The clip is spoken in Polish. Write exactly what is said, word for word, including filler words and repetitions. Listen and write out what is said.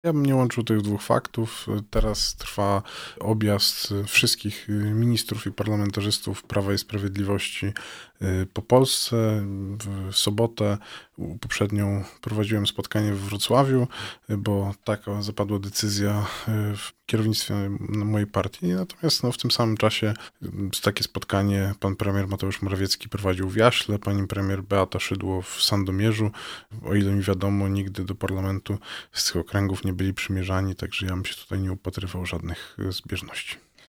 Ja bym nie łączył tych dwóch faktów. Teraz trwa objazd wszystkich ministrów i parlamentarzystów Prawa i Sprawiedliwości po Polsce. W sobotę poprzednią prowadziłem spotkanie w Wrocławiu, bo taka zapadła decyzja w kierownictwie mojej partii. Natomiast no, w tym samym czasie takie spotkanie pan premier Mateusz Morawiecki prowadził w Jaśle, pani premier Beata Szydło w Sandomierzu. O ile mi wiadomo, nigdy do parlamentu z tych okręgów nie byli przymierzani, także ja bym się tutaj nie upatrywał żadnych zbieżności.